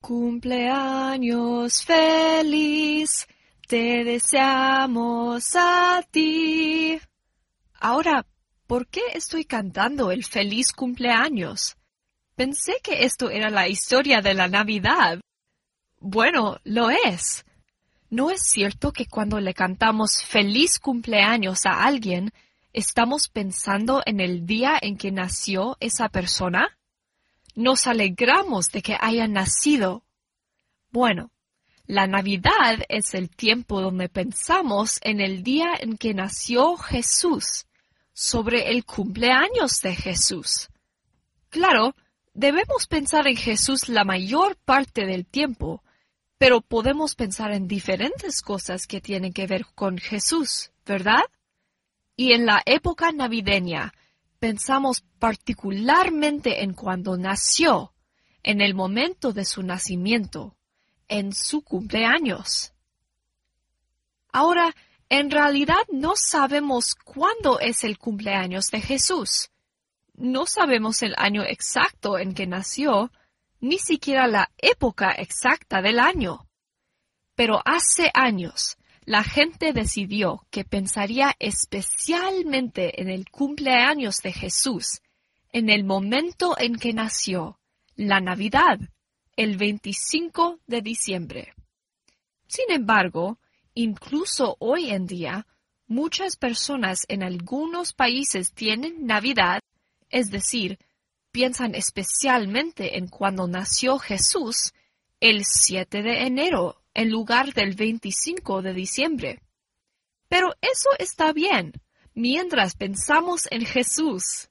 Cumpleaños feliz, te deseamos a ti. Ahora, ¿por qué estoy cantando el feliz cumpleaños? Pensé que esto era la historia de la Navidad. Bueno, lo es. ¿No es cierto que cuando le cantamos feliz cumpleaños a alguien, estamos pensando en el día en que nació esa persona? Nos alegramos de que haya nacido. Bueno, la Navidad es el tiempo donde pensamos en el día en que nació Jesús, sobre el cumpleaños de Jesús. Claro, debemos pensar en Jesús la mayor parte del tiempo, pero podemos pensar en diferentes cosas que tienen que ver con Jesús, ¿verdad? Y en la época navideña, pensamos particularmente en cuando nació, en el momento de su nacimiento, en su cumpleaños. Ahora, en realidad no sabemos cuándo es el cumpleaños de Jesús. No sabemos el año exacto en que nació, ni siquiera la época exacta del año. Pero hace años, la gente decidió que pensaría especialmente en el cumpleaños de Jesús, en el momento en que nació, la Navidad, el 25 de diciembre. Sin embargo, incluso hoy en día, muchas personas en algunos países tienen Navidad, es decir, piensan especialmente en cuando nació Jesús, el 7 de enero, en lugar del 25 de diciembre. Pero eso está bien, mientras pensamos en Jesús.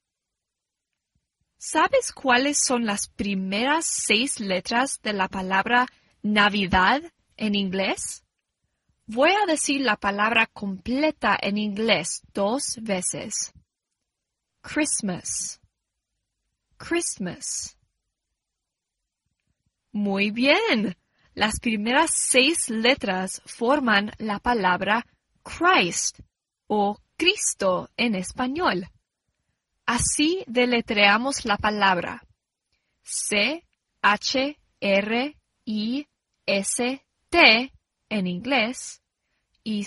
¿Sabes cuáles son las primeras 6 letras de la palabra Navidad en inglés? Voy a decir la palabra completa en inglés 2 veces. Christmas. Christmas. Muy bien. Las primeras 6 letras forman la palabra Christ o Cristo en español. Así deletreamos la palabra C-H-R-I-S-T en inglés y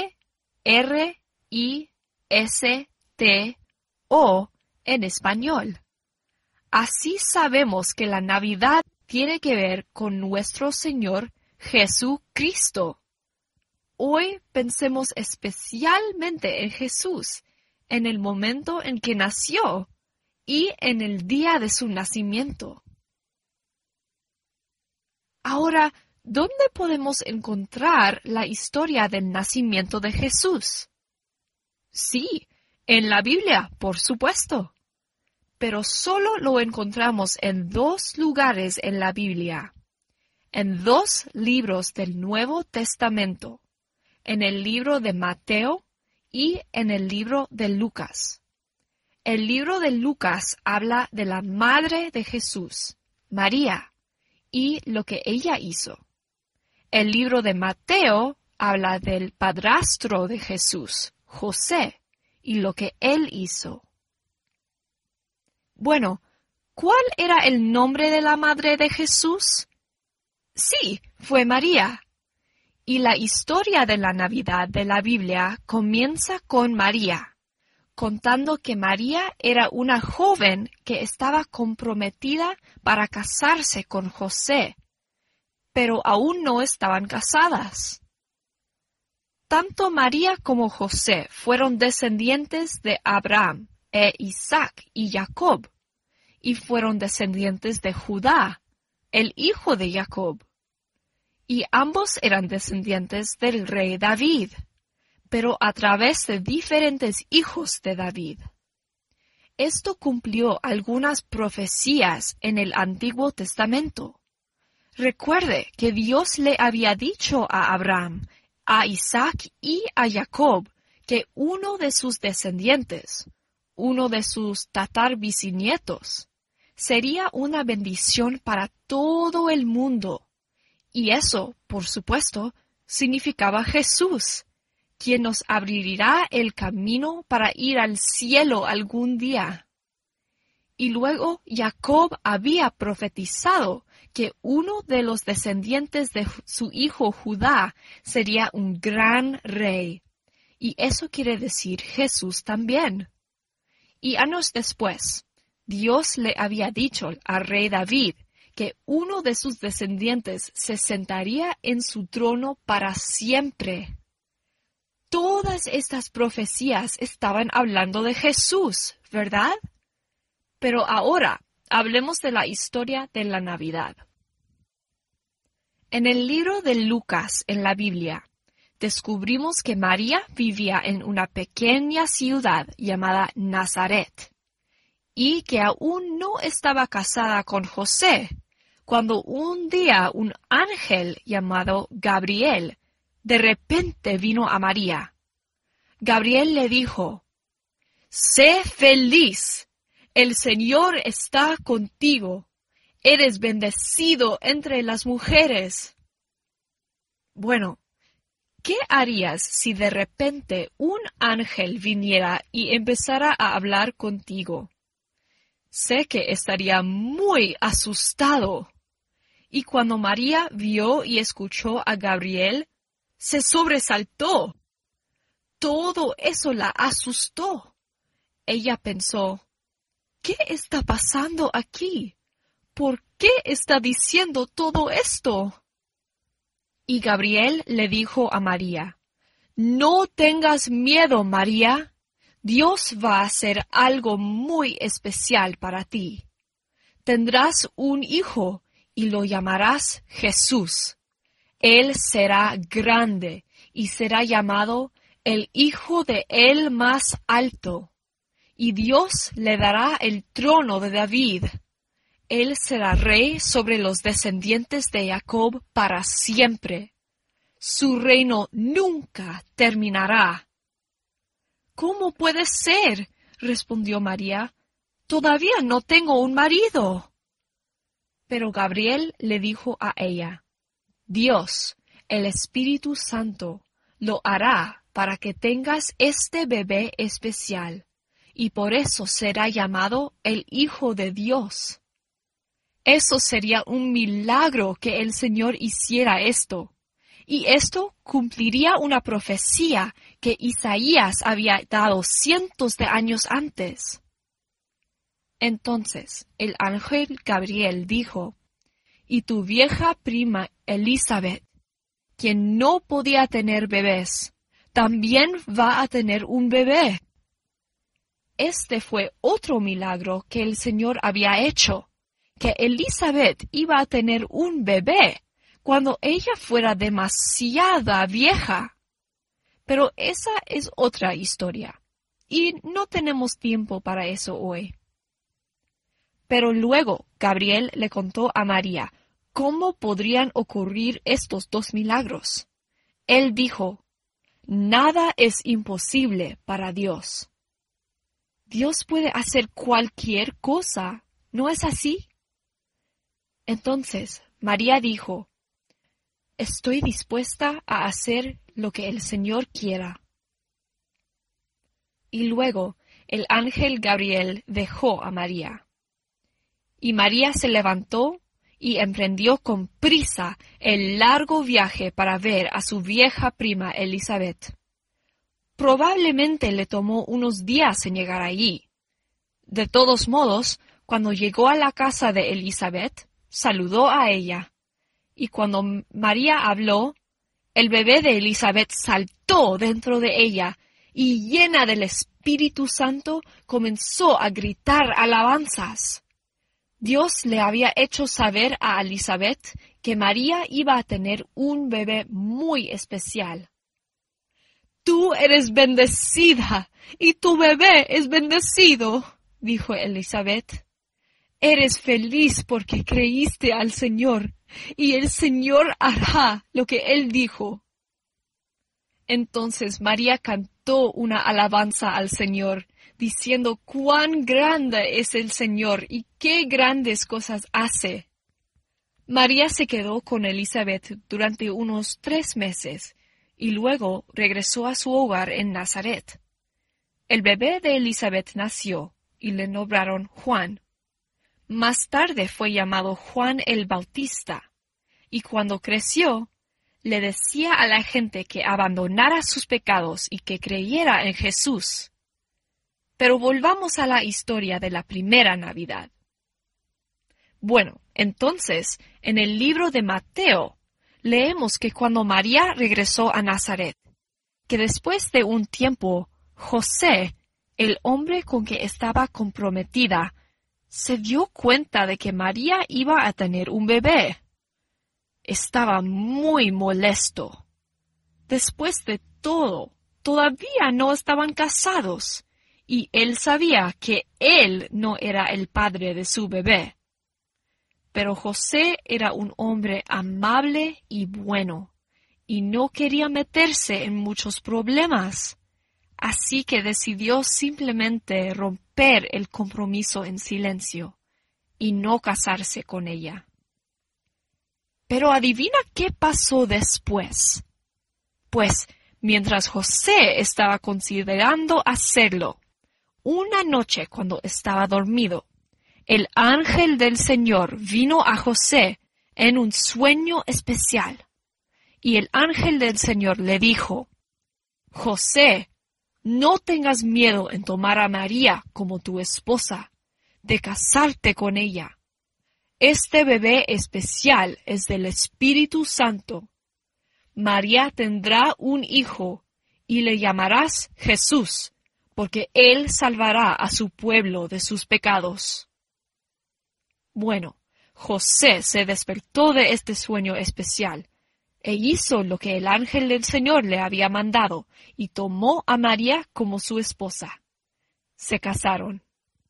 C-R-I-S-T-O en español. Así sabemos que la Navidad tiene que ver con nuestro Señor Jesucristo. Hoy pensemos especialmente en Jesús, en el momento en que nació y en el día de su nacimiento. Ahora, ¿dónde podemos encontrar la historia del nacimiento de Jesús? Sí, en la Biblia, por supuesto. Pero solo lo encontramos en 2 lugares en la Biblia, en 2 libros del Nuevo Testamento, en el libro de Mateo y en el libro de Lucas. El libro de Lucas habla de la madre de Jesús, María, y lo que ella hizo. El libro de Mateo habla del padrastro de Jesús, José, y lo que él hizo. Bueno, ¿cuál era el nombre de la madre de Jesús? Sí, fue María. Y la historia de la Navidad de la Biblia comienza con María, contando que María era una joven que estaba comprometida para casarse con José, pero aún no estaban casadas. Tanto María como José fueron descendientes de Abraham, Isaac y Jacob, y fueron descendientes de Judá, el hijo de Jacob. Y ambos eran descendientes del rey David, pero a través de diferentes hijos de David. Esto cumplió algunas profecías en el Antiguo Testamento. Recuerde que Dios le había dicho a Abraham, a Isaac y a Jacob que uno de sus descendientes, uno de sus tatarbisnietos, sería una bendición para todo el mundo. Y eso, por supuesto, significaba Jesús, quien nos abrirá el camino para ir al cielo algún día. Y luego Jacob había profetizado que uno de los descendientes de su hijo Judá sería un gran rey. Y eso quiere decir Jesús también. Y años después, Dios le había dicho al rey David que uno de sus descendientes se sentaría en su trono para siempre. Todas estas profecías estaban hablando de Jesús, ¿verdad? Pero ahora hablemos de la historia de la Navidad. En el libro de Lucas en la Biblia, descubrimos que María vivía en una pequeña ciudad llamada Nazaret y que aún no estaba casada con José, cuando un día un ángel llamado Gabriel de repente vino a María. Gabriel le dijo: «Sé feliz, el Señor está contigo, eres bendecido entre las mujeres». Bueno, ¿qué harías si de repente un ángel viniera y empezara a hablar contigo? Sé que estaría muy asustado. Y cuando María vio y escuchó a Gabriel, se sobresaltó. Todo eso la asustó. Ella pensó: ¿qué está pasando aquí? ¿Por qué está diciendo todo esto? Y Gabriel le dijo a María: «No tengas miedo, María. Dios va a hacer algo muy especial para ti. Tendrás un hijo y lo llamarás Jesús. Él será grande y será llamado el Hijo de el Más Alto. Y Dios le dará el trono de David. Él será rey sobre los descendientes de Jacob para siempre. Su reino nunca terminará». «¿Cómo puede ser?», respondió María. «Todavía no tengo un marido». Pero Gabriel le dijo a ella: «Dios, el Espíritu Santo, lo hará para que tengas este bebé especial, y por eso será llamado el Hijo de Dios». Eso sería un milagro que el Señor hiciera esto. Y esto cumpliría una profecía que Isaías había dado cientos de años antes. Entonces el ángel Gabriel dijo: «Y tu vieja prima Elizabeth, quien no podía tener bebés, también va a tener un bebé». Este fue otro milagro que el Señor había hecho, que Elizabeth iba a tener un bebé cuando ella fuera demasiada vieja. Pero esa es otra historia, y no tenemos tiempo para eso hoy. Pero luego Gabriel le contó a María cómo podrían ocurrir estos dos milagros. Él dijo: «Nada es imposible para Dios». Dios puede hacer cualquier cosa, ¿no es así? Entonces María dijo: «Estoy dispuesta a hacer lo que el Señor quiera». Y luego el ángel Gabriel dejó a María. Y María se levantó y emprendió con prisa el largo viaje para ver a su vieja prima Elizabeth. Probablemente le tomó unos días en llegar allí. De todos modos, cuando llegó a la casa de Elizabeth, saludó a ella. Y cuando María habló, el bebé de Elizabeth saltó dentro de ella y, llena del Espíritu Santo, comenzó a gritar alabanzas. Dios le había hecho saber a Elizabeth que María iba a tener un bebé muy especial. «Tú eres bendecida y tu bebé es bendecido», dijo Elizabeth. «Eres feliz porque creíste al Señor, y el Señor hará lo que Él dijo». Entonces María cantó una alabanza al Señor, diciendo cuán grande es el Señor y qué grandes cosas hace. María se quedó con Elizabeth durante unos 3 meses y luego regresó a su hogar en Nazaret. El bebé de Elizabeth nació y le nombraron Juan. Más tarde fue llamado Juan el Bautista, y cuando creció, le decía a la gente que abandonara sus pecados y que creyera en Jesús. Pero volvamos a la historia de la primera Navidad. Bueno, entonces, en el libro de Mateo, leemos que cuando María regresó a Nazaret, que después de un tiempo, José, el hombre con que estaba comprometida, se dio cuenta de que María iba a tener un bebé. Estaba muy molesto. Después de todo, todavía no estaban casados, y él sabía que él no era el padre de su bebé. Pero José era un hombre amable y bueno, y no quería meterse en muchos problemas. Así que decidió simplemente romper el compromiso en silencio y no casarse con ella. Pero adivina qué pasó después. Pues, mientras José estaba considerando hacerlo, una noche cuando estaba dormido, el ángel del Señor vino a José en un sueño especial. Y el ángel del Señor le dijo, José, no tengas miedo en tomar a María como tu esposa, de casarte con ella. Este bebé especial es del Espíritu Santo. María tendrá un hijo y le llamarás Jesús, porque él salvará a su pueblo de sus pecados. Bueno, José se despertó de este sueño especial e hizo lo que el ángel del Señor le había mandado y tomó a María como su esposa. Se casaron.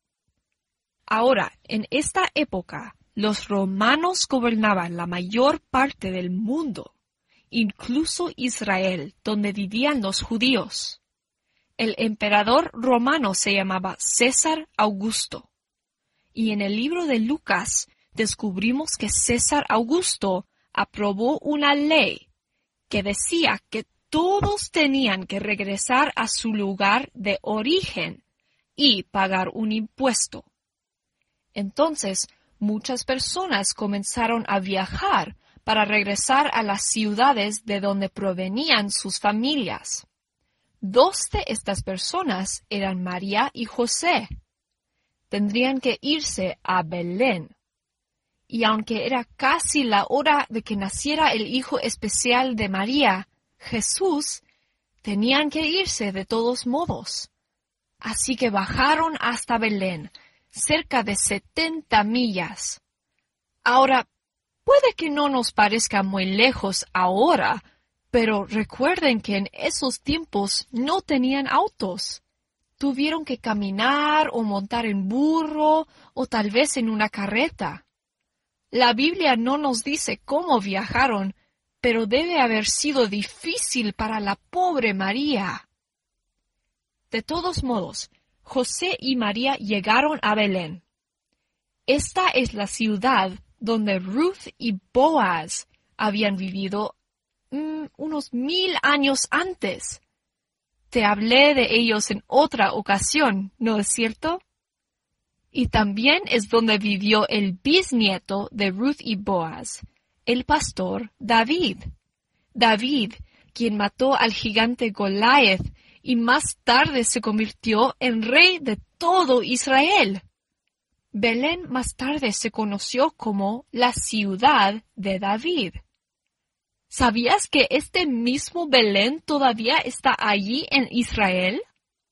Ahora, en esta época, los romanos gobernaban la mayor parte del mundo, incluso Israel, donde vivían los judíos. El emperador romano se llamaba César Augusto. Y en el libro de Lucas descubrimos que César Augusto aprobó una ley que decía que todos tenían que regresar a su lugar de origen y pagar un impuesto. Entonces, muchas personas comenzaron a viajar para regresar a las ciudades de donde provenían sus familias. Dos de estas personas eran María y José. Tendrían que irse a Belén. Y aunque era casi la hora de que naciera el hijo especial de María, Jesús, tenían que irse de todos modos. Así que bajaron hasta Belén, cerca de 70 millas. Ahora, puede que no nos parezca muy lejos ahora, pero recuerden que en esos tiempos no tenían autos. Tuvieron que caminar o montar en burro o tal vez en una carreta. La Biblia no nos dice cómo viajaron, pero debe haber sido difícil para la pobre María. De todos modos, José y María llegaron a Belén. Esta es la ciudad donde Ruth y Boaz habían vivido unos 1000 años antes. Te hablé de ellos en otra ocasión, ¿no es cierto? Y también es donde vivió el bisnieto de Ruth y Boaz, el pastor David. David, quien mató al gigante Goliath y más tarde se convirtió en rey de todo Israel. Belén más tarde se conoció como la ciudad de David. ¿Sabías que este mismo Belén todavía está allí en Israel?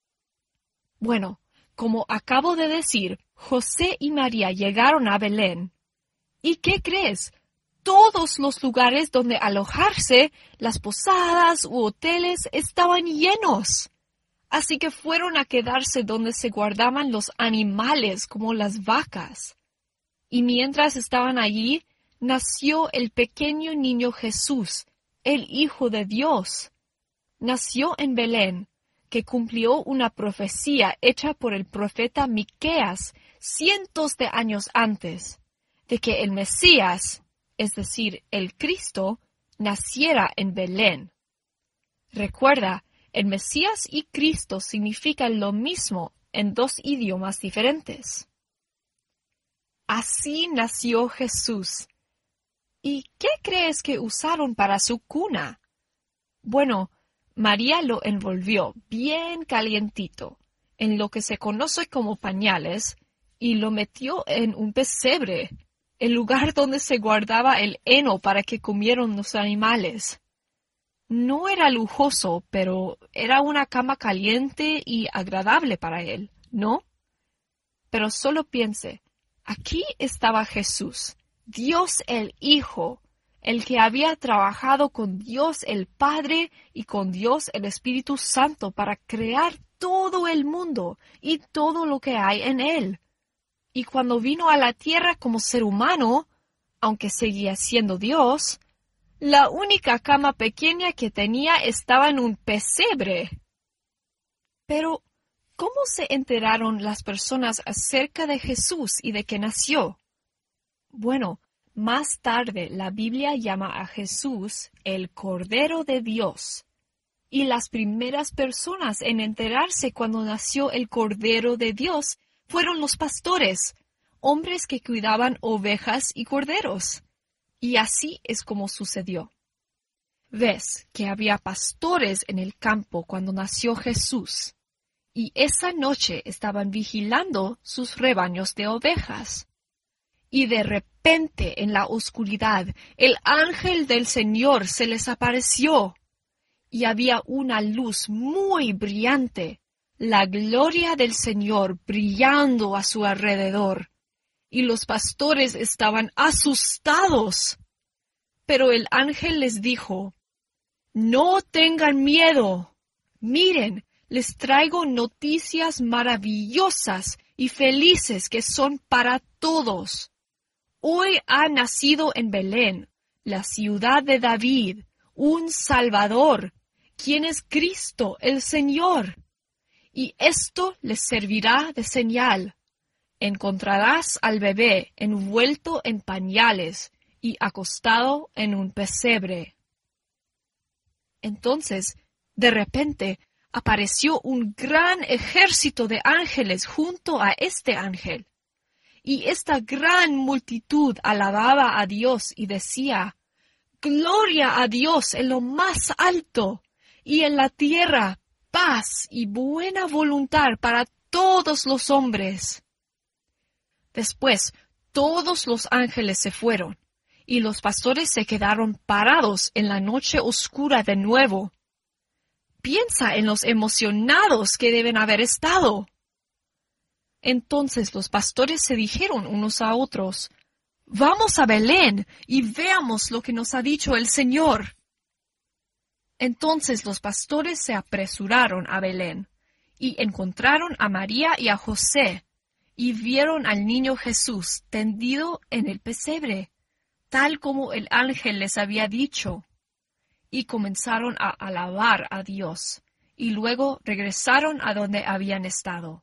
Bueno, como acabo de decir, José y María llegaron a Belén. ¿Y qué crees? Todos los lugares donde alojarse, las posadas u hoteles, estaban llenos. Así que fueron a quedarse donde se guardaban los animales como las vacas. Y mientras estaban allí, nació el pequeño niño Jesús, el Hijo de Dios. Nació en Belén, que cumplió una profecía hecha por el profeta Miqueas cientos de años antes, de que el Mesías, es decir, el Cristo, naciera en Belén. Recuerda, el Mesías y Cristo significan lo mismo en dos idiomas diferentes. Así nació Jesús. ¿Y qué crees que usaron para su cuna? Bueno, María lo envolvió bien calientito, en lo que se conoce como pañales, y lo metió en un pesebre, el lugar donde se guardaba el heno para que comieran los animales. No era lujoso, pero era una cama caliente y agradable para él, ¿no? Pero solo piense, aquí estaba Jesús, Dios el Hijo, el que había trabajado con Dios el Padre y con Dios el Espíritu Santo para crear todo el mundo y todo lo que hay en él. Y cuando vino a la tierra como ser humano, aunque seguía siendo Dios, la única cama pequeña que tenía estaba en un pesebre. Pero, ¿cómo se enteraron las personas acerca de Jesús y de que nació? Bueno, más tarde la Biblia llama a Jesús el Cordero de Dios. Y las primeras personas en enterarse cuando nació el Cordero de Dios fueron los pastores, hombres que cuidaban ovejas y corderos. Y así es como sucedió. Ves que había pastores en el campo cuando nació Jesús, y esa noche estaban vigilando sus rebaños de ovejas. Y de repente en la oscuridad el ángel del Señor se les apareció, y había una luz muy brillante, la gloria del Señor brillando a su alrededor. Y los pastores estaban asustados. Pero el ángel les dijo, «No tengan miedo. Miren, les traigo noticias maravillosas y felices que son para todos. Hoy ha nacido en Belén, la ciudad de David, un Salvador, quien es Cristo el Señor. Y esto les servirá de señal. Encontrarás al bebé envuelto en pañales y acostado en un pesebre». Entonces, de repente, apareció un gran ejército de ángeles junto a este ángel. Y esta gran multitud alababa a Dios y decía, «Gloria a Dios en lo más alto, y en la tierra paz y buena voluntad para todos los hombres». Después, todos los ángeles se fueron, y los pastores se quedaron parados en la noche oscura de nuevo. Piensa en los emocionados que deben haber estado. Entonces los pastores se dijeron unos a otros, «Vamos a Belén y veamos lo que nos ha dicho el Señor». Entonces los pastores se apresuraron a Belén, y encontraron a María y a José, y vieron al niño Jesús tendido en el pesebre, tal como el ángel les había dicho. Y comenzaron a alabar a Dios, y luego regresaron a donde habían estado.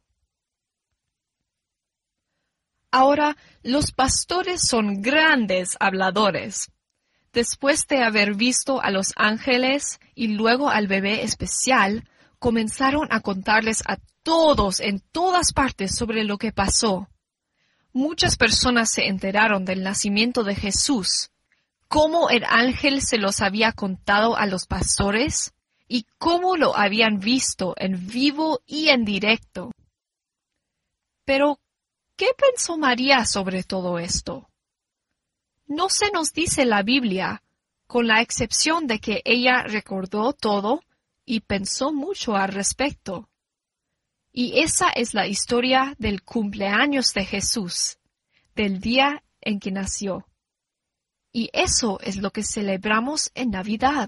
Ahora, los pastores son grandes habladores. Después de haber visto a los ángeles y luego al bebé especial, comenzaron a contarles a todos en todas partes sobre lo que pasó. Muchas personas se enteraron del nacimiento de Jesús, cómo el ángel se los había contado a los pastores y cómo lo habían visto en vivo y en directo. Pero, ¿qué pensó María sobre todo esto? No se nos dice la Biblia, con la excepción de que ella recordó todo y pensó mucho al respecto. Y esa es la historia del cumpleaños de Jesús, del día en que nació. Y eso es lo que celebramos en Navidad.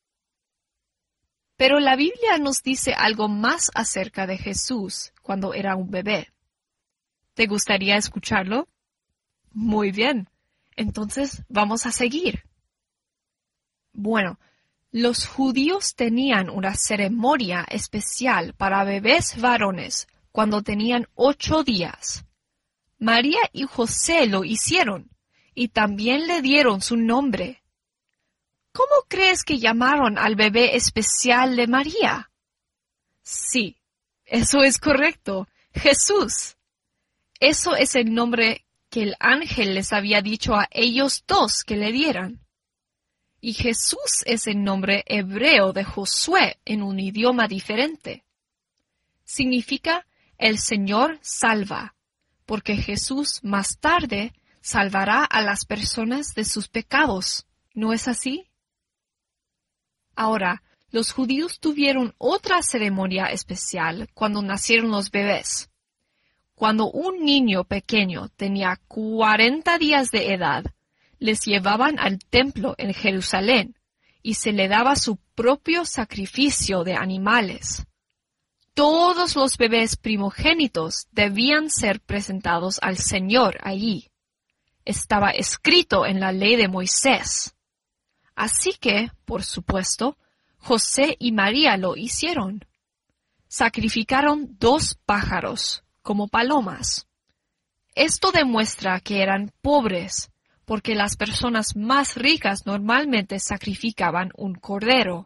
Pero la Biblia nos dice algo más acerca de Jesús cuando era un bebé. ¿Te gustaría escucharlo? Muy bien. Entonces vamos a seguir. Bueno, los judíos tenían una ceremonia especial para bebés varones cuando tenían 8 días. María y José lo hicieron y también le dieron su nombre. ¿Cómo crees que llamaron al bebé especial de María? Sí, eso es correcto, Jesús. Eso es el nombre que el ángel les había dicho a ellos dos que le dieran. Y Jesús es el nombre hebreo de Josué en un idioma diferente. Significa el Señor salva, porque Jesús más tarde salvará a las personas de sus pecados. ¿No es así? Ahora, los judíos tuvieron otra ceremonia especial cuando nacieron los bebés. Cuando un niño pequeño tenía 40 días de edad, les llevaban al templo en Jerusalén y se le daba su propio sacrificio de animales. Todos los bebés primogénitos debían ser presentados al Señor allí. Estaba escrito en la ley de Moisés. Así que, por supuesto, José y María lo hicieron. Sacrificaron 2 pájaros, como palomas. Esto demuestra que eran pobres, porque las personas más ricas normalmente sacrificaban un cordero.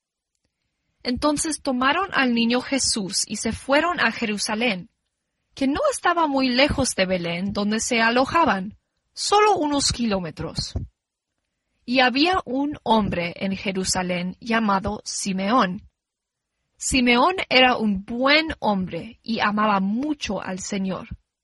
Entonces tomaron al niño Jesús y se fueron a Jerusalén, que no estaba muy lejos de Belén, donde se alojaban, solo unos kilómetros. Y había un hombre en Jerusalén llamado Simeón. Simeón era un buen hombre y amaba mucho al Señor.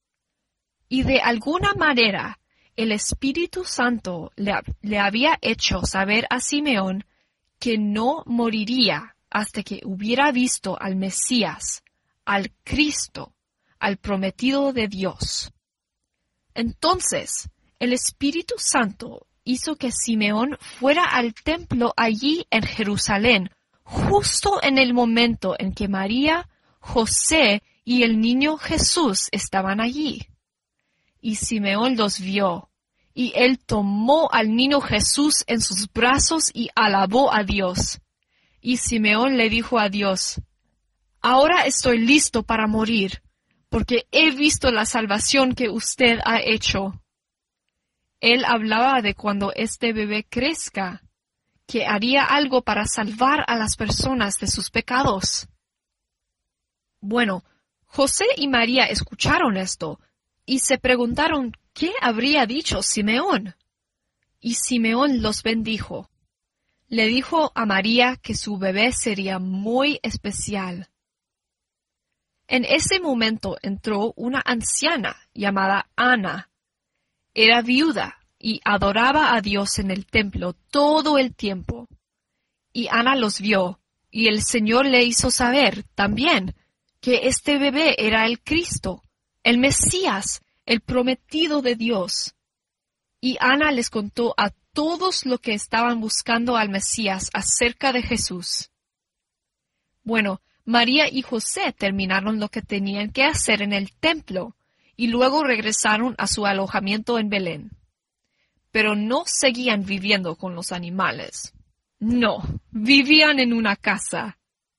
Y de alguna manera, el Espíritu Santo le había hecho saber a Simeón que no moriría hasta que hubiera visto al Mesías, al Cristo, al prometido de Dios. Entonces, el Espíritu Santo hizo que Simeón fuera al templo allí en Jerusalén, justo en el momento en que María, José y el niño Jesús estaban allí. Y Simeón los vio, y él tomó al niño Jesús en sus brazos y alabó a Dios. Y Simeón le dijo a Dios: «Ahora estoy listo para morir, porque he visto la salvación que usted ha hecho». Él hablaba de cuando este bebé crezca, que haría algo para salvar a las personas de sus pecados. Bueno, José y María escucharon esto y se preguntaron qué habría dicho Simeón. Y Simeón los bendijo. Le dijo a María que su bebé sería muy especial. En ese momento entró una anciana llamada Ana. Era viuda y adoraba a Dios en el templo todo el tiempo. Y Ana los vio, y el Señor le hizo saber también que este bebé era el Cristo, el Mesías, el prometido de Dios. Y Ana les contó a todos lo que estaban buscando al Mesías acerca de Jesús. Bueno, María y José terminaron lo que tenían que hacer en el templo y luego regresaron a su alojamiento en Belén. Pero no seguían viviendo con los animales. No, vivían en una casa.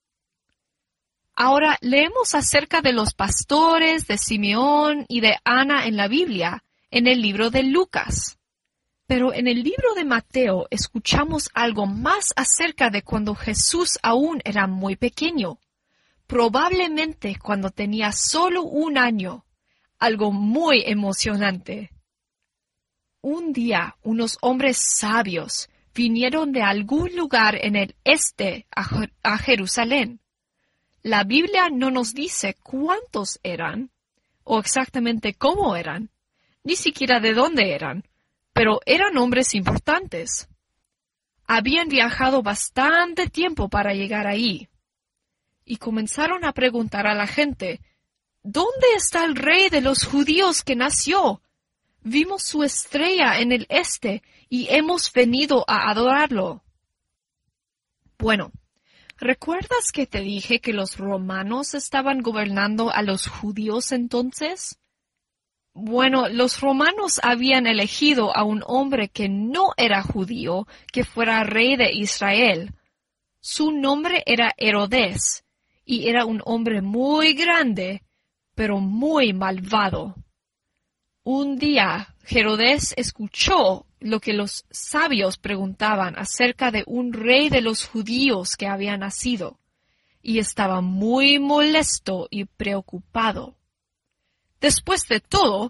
Ahora leemos acerca de los pastores, de Simeón y de Ana en la Biblia, en el libro de Lucas. Pero en el libro de Mateo escuchamos algo más acerca de cuando Jesús aún era muy pequeño, probablemente cuando tenía solo 1 año, algo muy emocionante. Un día unos hombres sabios vinieron de algún lugar en el este a Jerusalén. La Biblia no nos dice cuántos eran, o exactamente cómo eran, ni siquiera de dónde eran, pero eran hombres importantes. Habían viajado bastante tiempo para llegar ahí. Y comenzaron a preguntar a la gente: «¿Dónde está el rey de los judíos que nació? Vimos su estrella en el este y hemos venido a adorarlo». Bueno, ¿recuerdas que te dije que los romanos estaban gobernando a los judíos entonces? Bueno, los romanos habían elegido a un hombre que no era judío que fuera rey de Israel. Su nombre era Herodes, y era un hombre muy grande, pero muy malvado. Un día, Herodes escuchó lo que los sabios preguntaban acerca de un rey de los judíos que había nacido, y estaba muy molesto y preocupado. Después de todo,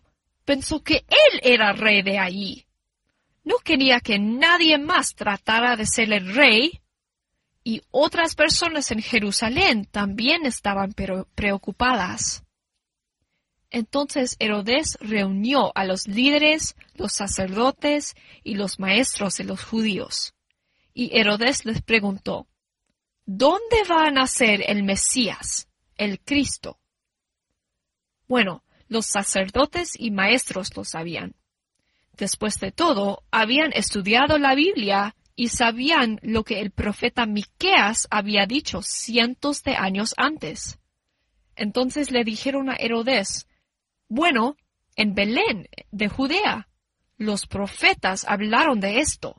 Pensó que él era rey de allí. No quería que nadie más tratara de ser el rey, y otras personas en Jerusalén también estaban preocupadas. Entonces Herodes reunió a los líderes, los sacerdotes y los maestros de los judíos. Y Herodes les preguntó, ¿dónde va a nacer el Mesías, el Cristo? Bueno, los sacerdotes y maestros lo sabían. Después de todo, habían estudiado la Biblia y sabían lo que el profeta Miqueas había dicho cientos de años antes. Entonces le dijeron a Herodes, bueno, en Belén, de Judea, los profetas hablaron de esto.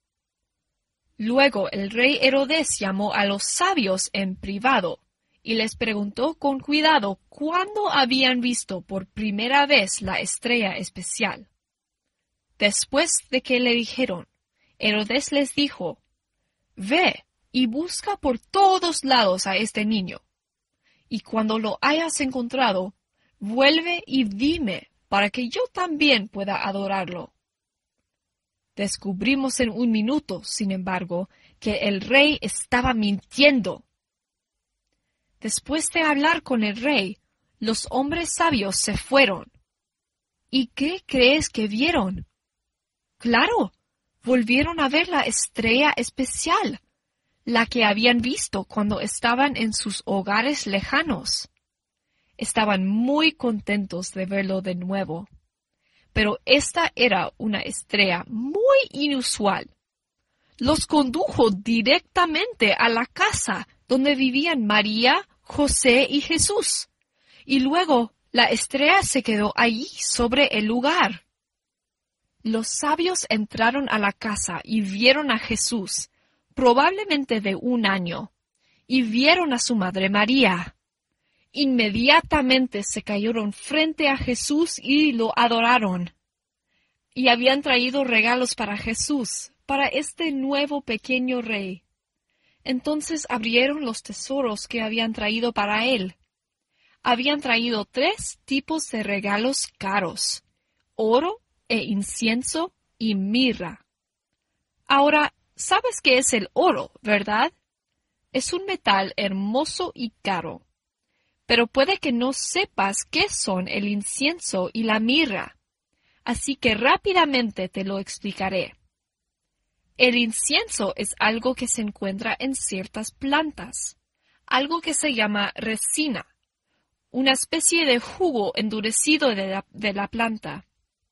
Luego el rey Herodes llamó a los sabios en privado y les preguntó con cuidado cuándo habían visto por primera vez la estrella especial. Después de que le dijeron, Herodes les dijo, «Ve y busca por todos lados a este niño, y cuando lo hayas encontrado, vuelve y dime para que yo también pueda adorarlo». Descubrimos en un minuto, sin embargo, que el rey estaba mintiendo. Después de hablar con el rey, los hombres sabios se fueron. ¿Y qué crees que vieron? Claro, volvieron a ver la estrella especial, la que habían visto cuando estaban en sus hogares lejanos. Estaban muy contentos de verlo de nuevo. Pero esta era una estrella muy inusual. Los condujo directamente a la casa donde vivían María, José y Jesús. Y luego la estrella se quedó allí sobre el lugar. Los sabios entraron a la casa y vieron a Jesús, probablemente de 1 año, y vieron a su madre María. Inmediatamente se cayeron frente a Jesús y lo adoraron. Y habían traído regalos para Jesús, para este nuevo pequeño rey. Entonces abrieron los tesoros que habían traído para él. Habían traído 3 tipos de regalos caros: oro, incienso y mirra. Ahora, ¿sabes qué es el oro, verdad? Es un metal hermoso y caro. Pero puede que no sepas qué son el incienso y la mirra. Así que rápidamente te lo explicaré. El incienso es algo que se encuentra en ciertas plantas, algo que se llama resina, una especie de jugo endurecido de la planta.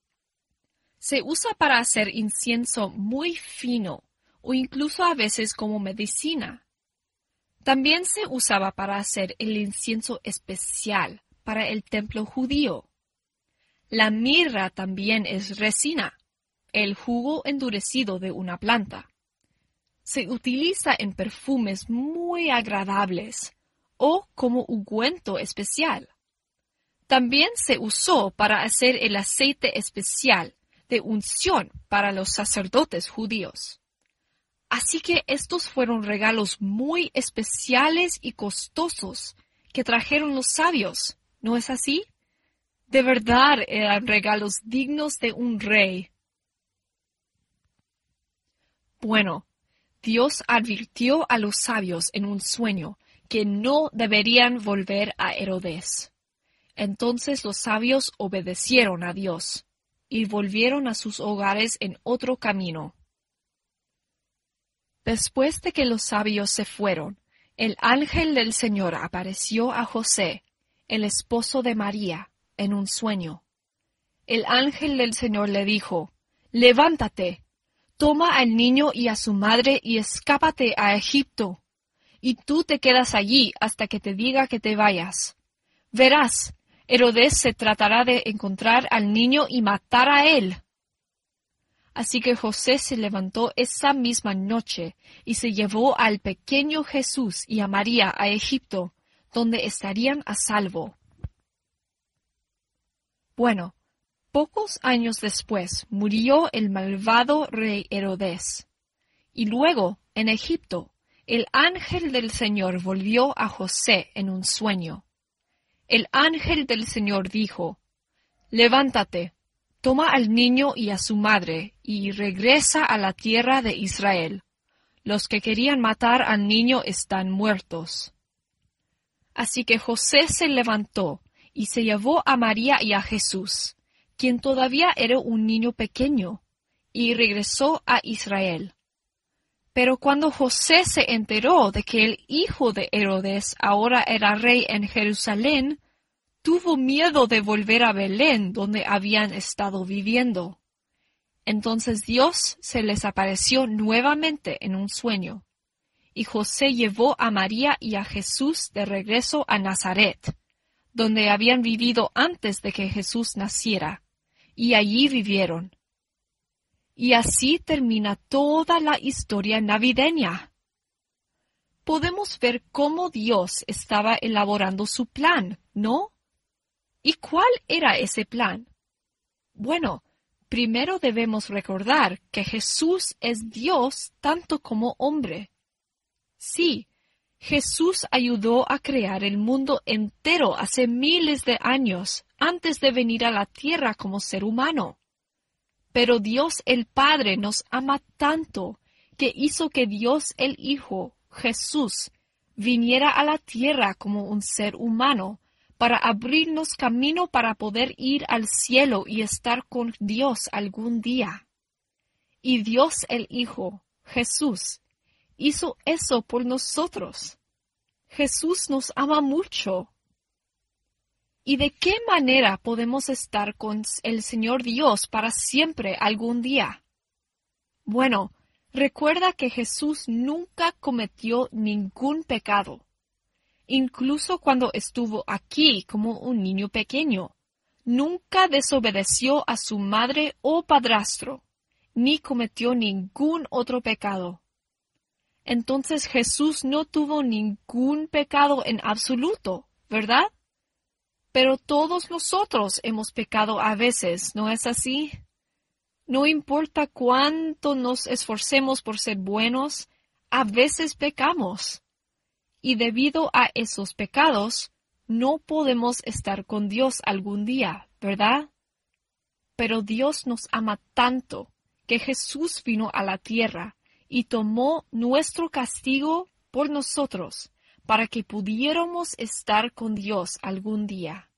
Se usa para hacer incienso muy fino o incluso a veces como medicina. También se usaba para hacer el incienso especial para el templo judío. La mirra también es resina, el jugo endurecido de una planta. Se utiliza en perfumes muy agradables o como ungüento especial. También se usó para hacer el aceite especial de unción para los sacerdotes judíos. Así que estos fueron regalos muy especiales y costosos que trajeron los sabios, ¿no es así? De verdad eran regalos dignos de un rey. Bueno, Dios advirtió a los sabios en un sueño que no deberían volver a Herodes. Entonces los sabios obedecieron a Dios y volvieron a sus hogares en otro camino. Después de que los sabios se fueron, el ángel del Señor apareció a José, el esposo de María, en un sueño. El ángel del Señor le dijo, «Levántate, toma al niño y a su madre y escápate a Egipto, y tú te quedas allí hasta que te diga que te vayas. Verás, Herodes se tratará de encontrar al niño y matar a él». Así que José se levantó esa misma noche y se llevó al pequeño Jesús y a María a Egipto, donde estarían a salvo. Bueno, pocos años después murió el malvado rey Herodes. Y luego, en Egipto, el ángel del Señor volvió a José en un sueño. El ángel del Señor dijo, «Levántate, toma al niño y a su madre y regresa a la tierra de Israel. Los que querían matar al niño están muertos. Así que José se levantó y se llevó a María y a Jesús, quien todavía era un niño pequeño, y regresó a Israel. Pero cuando José se enteró de que el hijo de Herodes ahora era rey en Jerusalén, tuvo miedo de volver a Belén, donde habían estado viviendo. Entonces Dios se les apareció nuevamente en un sueño, y José llevó a María y a Jesús de regreso a Nazaret, donde habían vivido antes de que Jesús naciera, y allí vivieron. Y así termina toda la historia navideña. Podemos ver cómo Dios estaba elaborando su plan, ¿no? ¿Y cuál era ese plan? Bueno, primero debemos recordar que Jesús es Dios tanto como hombre. Sí, Jesús ayudó a crear el mundo entero hace miles de años antes de venir a la tierra como ser humano. Pero Dios el Padre nos ama tanto que hizo que Dios el Hijo, Jesús, viniera a la tierra como un ser humano para abrirnos camino para poder ir al cielo y estar con Dios algún día. Y Dios el Hijo, Jesús, hizo eso por nosotros. Jesús nos ama mucho. ¿Y de qué manera podemos estar con el Señor Dios para siempre algún día? Bueno, recuerda que Jesús nunca cometió ningún pecado. Incluso cuando estuvo aquí como un niño pequeño, nunca desobedeció a su madre o padrastro, ni cometió ningún otro pecado. Entonces Jesús no tuvo ningún pecado en absoluto, ¿verdad? Pero todos nosotros hemos pecado a veces, ¿no es así? No importa cuánto nos esforcemos por ser buenos, a veces pecamos. Y debido a esos pecados, no podemos estar con Dios algún día, ¿verdad? Pero Dios nos ama tanto que Jesús vino a la tierra y tomó nuestro castigo por nosotros, para que pudiéramos estar con Dios algún día.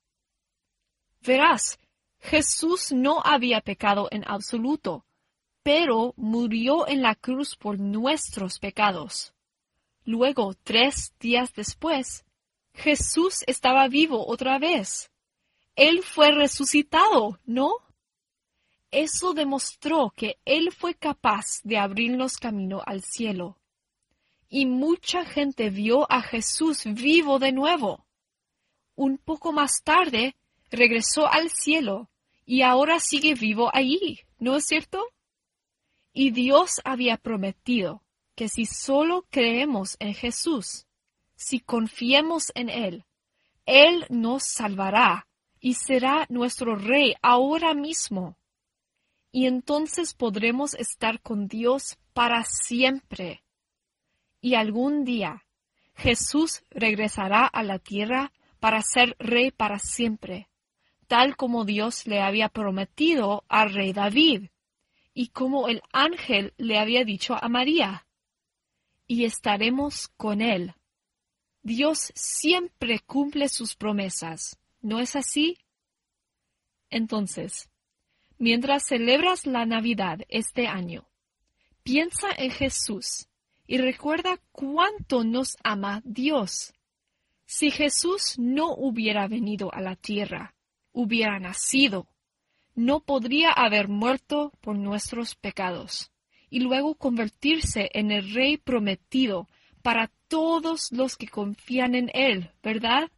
Verás, Jesús no había pecado en absoluto, pero murió en la cruz por nuestros pecados. Luego, 3 días después, Jesús estaba vivo otra vez. Él fue resucitado, ¿no? Eso demostró que Él fue capaz de abrirnos camino al cielo. Y mucha gente vio a Jesús vivo de nuevo. Un poco más tarde, regresó al cielo y ahora sigue vivo allí, ¿no es cierto? Y Dios había prometido que si solo creemos en Jesús, si confiemos en Él, Él nos salvará y será nuestro Rey ahora mismo. Y entonces podremos estar con Dios para siempre. Y algún día Jesús regresará a la tierra para ser Rey para siempre, tal como Dios le había prometido al rey David, y como el ángel le había dicho a María. Y estaremos con Él. Dios siempre cumple sus promesas, ¿no es así? Entonces, mientras celebras la Navidad este año, piensa en Jesús y recuerda cuánto nos ama Dios. Si Jesús no hubiera venido a la tierra, hubiera nacido, no podría haber muerto por nuestros pecados y luego convertirse en el Rey prometido para todos los que confían en Él, ¿verdad?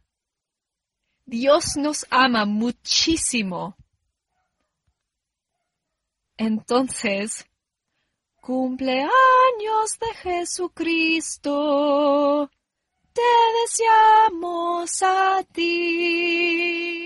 Dios nos ama muchísimo. Entonces, cumpleaños de Jesucristo, te deseamos a ti.